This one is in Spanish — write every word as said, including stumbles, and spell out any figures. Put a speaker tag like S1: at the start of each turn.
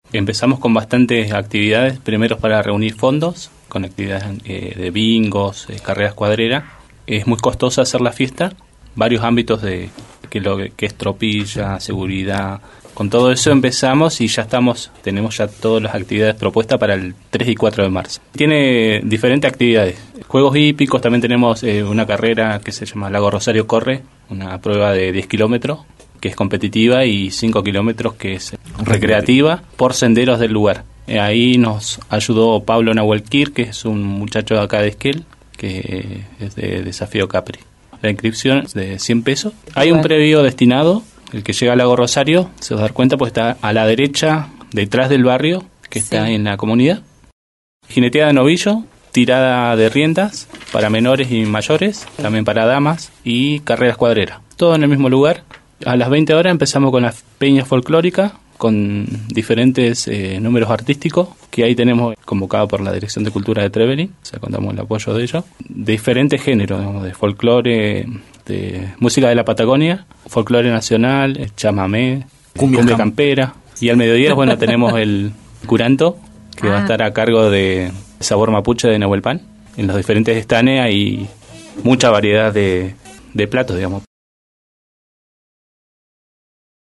S1: Empezamos con bastantes actividades, primero para reunir fondos, con actividades eh, de bingos, eh, carreras cuadreras. Es muy costosa hacer la fiesta, varios ámbitos de que lo que es tropilla, seguridad. Con todo eso empezamos y ya estamos, tenemos ya todas las actividades propuestas para el tres y cuatro de marzo. Tiene diferentes actividades, juegos hípicos, también tenemos eh, una carrera que se llama Lago Rosario Corre, una prueba de diez kilómetros, que es competitiva, y cinco kilómetros que es recreativa, por senderos del lugar. Eh, ahí nos ayudó Pablo Nahuelquir, que es un muchacho de acá de Esquel, que es de Desafío Capri. La inscripción es de cien pesos. Hay un previo destinado, el que llega al Lago Rosario, se va a dar cuenta, pues está a la derecha, detrás del barrio, que está sí. en la comunidad. Jineteada de novillo, tirada de riendas para menores y mayores, también para damas, y carreras cuadreras. Todo en el mismo lugar. A las veinte horas empezamos con la peña folclórica, con diferentes eh, números artísticos, que ahí tenemos convocado por la Dirección de Cultura de Trevelin, o sea, contamos el apoyo de ellos, de diferentes géneros, digamos, de folclore, de música de la Patagonia, folclore nacional, chamamé, cumbia, cumbia campera, y al mediodía, bueno, tenemos el curanto, que ah. va a estar a cargo de Sabor Mapuche de Nahuel Pan. En los diferentes estanes hay mucha variedad de, de platos, digamos.